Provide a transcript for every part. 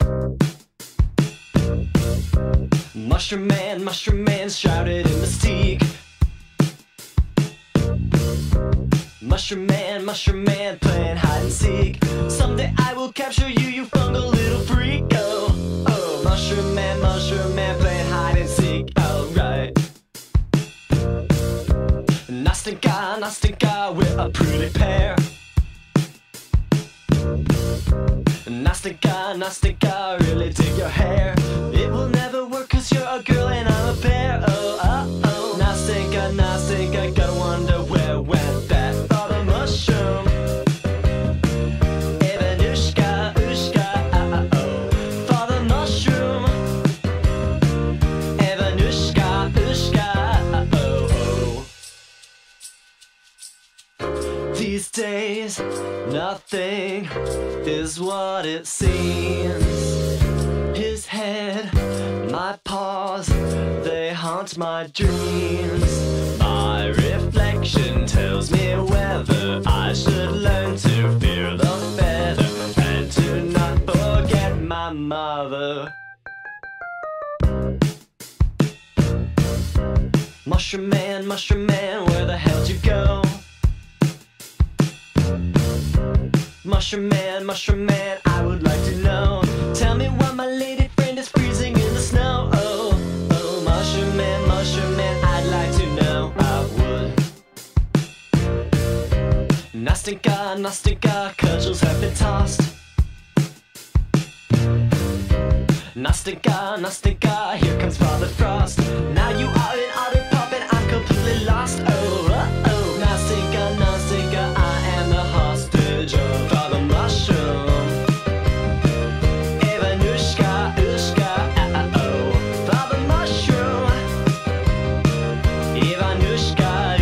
Mushroom Man shrouded in mystique. Mushroom Man playing hide and seek. Someday I will capture you, you fungal little freak. Oh, oh, Mushroom Man playing hide and seek. Alright. Nastinka, we're a pretty pair. Nastinka, really dig your hair. It will never work cause you're a girl and I'm a bear. Oh, oh, Nastinka, gotta wonder where went that other mushroom. Evanushka, oh, father mushroom. Evanushka, oh. These days, nothing is what it seems. His head, my paws, they haunt my dreams. My reflection tells me whether I should learn to fear the feather and to not forget my mother. Mushroom Man, where the hell'd you go? Mushroom Man, I would like to know. Tell me why my lady friend is freezing in the snow. Oh, oh, Mushroom Man, I'd like to know. I would. Nastinka, cudgels have been tossed. Nastinka, here comes Father Frost. Now you are in utter pop and I'm completely lost. Oh, oh, Nastinka, I am the hostage of Father Mushroom. Evanushka, oh, Father Mushroom. Evanushka,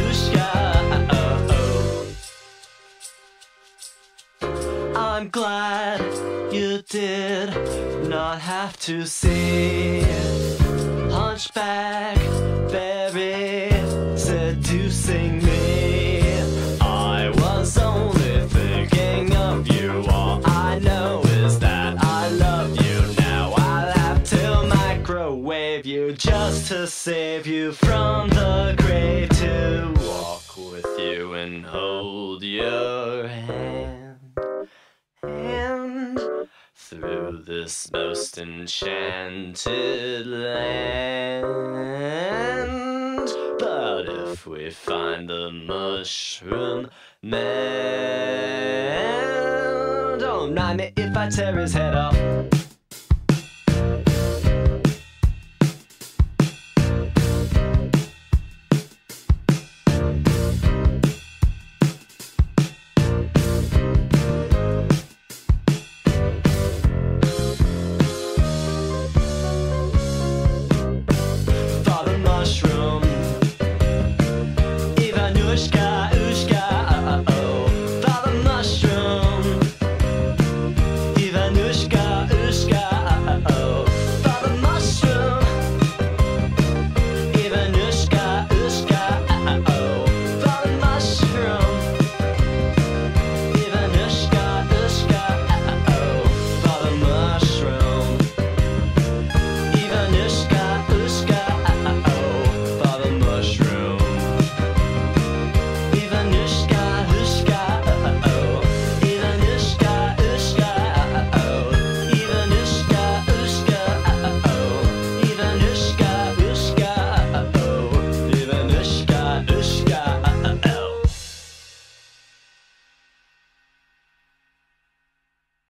oh. I'm glad you did not have to see Hunchback Berry seducing me. I was only thinking of you. All I know is that I love you. Now I'll have to microwave you just to save you from the grave, to walk with you and hold your hand. And through this most enchanted land. But if we find the Mushroom Man, don't mind me if I tear his head off.